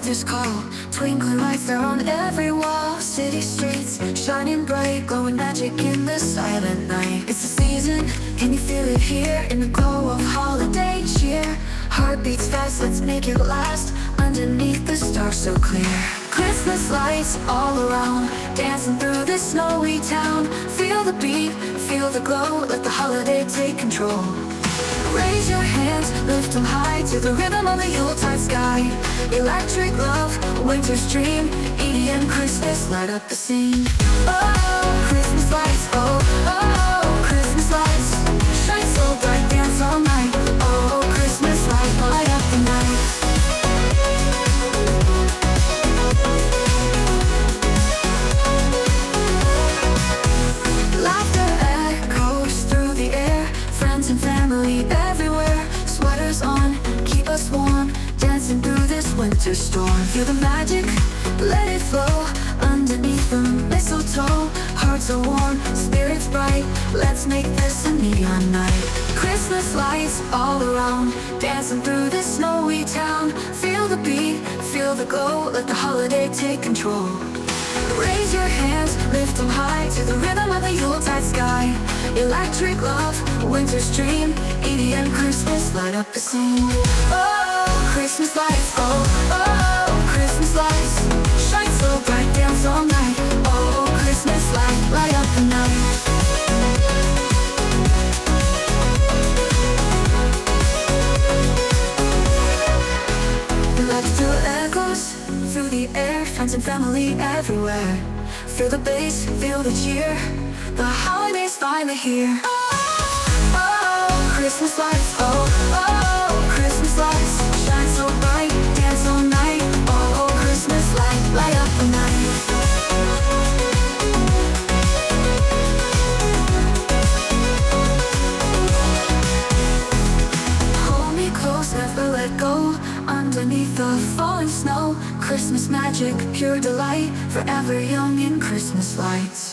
winter's call. Twinkling lights, they're on every wall. City streets, shining bright, glowing magic in the silent night. It's the season, can you feel it here? In the glow of holiday cheer. Heart beats fast, let's make it last. Underneath the stars so clear. Christmas lights all around, dancing through this snowy town. Feel the beat, feel the glow, let the holiday take control. Raise your hands, lift them high to the rhythm of the Yuletide sky. Electric love, winter's dream, EDM Christmas, light up the scene. Oh, Christmas lights, oh, oh, Christmas lights. Shine so bright, dance all night. Oh, Christmas light, light up the night. Laughter echoes through the air, friends and family everywhere. Sweaters on, keep us warm, dancing through this winter storm. Feel the magic, let it flow, underneath the mistletoe. Hearts are warm, spirits bright, let's make this a neon night. Christmas lights all around, dancing through this snowy town. Feel the beat, feel the glow, let the holiday take control. Raise your hands, lift them high to the rhythm of the Yuletide sky. Electric love, winter's dream, EDM Christmas, light up the scene. Oh, Christmas lights, oh, oh, Christmas lights. Shine so bright, dance all night. Oh, Christmas light, light up the night. Laughter echoes through the air, friends and family everywhere. Feel the bass, feel the cheer, the holidays finally here. Oh, oh, Christmas lights, oh, oh, Christmas lights. Shine so bright, dance all night. Oh, Christmas light, light up the night. Hold me close, never let go. Underneath the falling snow, Christmas magic, pure delight, forever young in Christmas lights.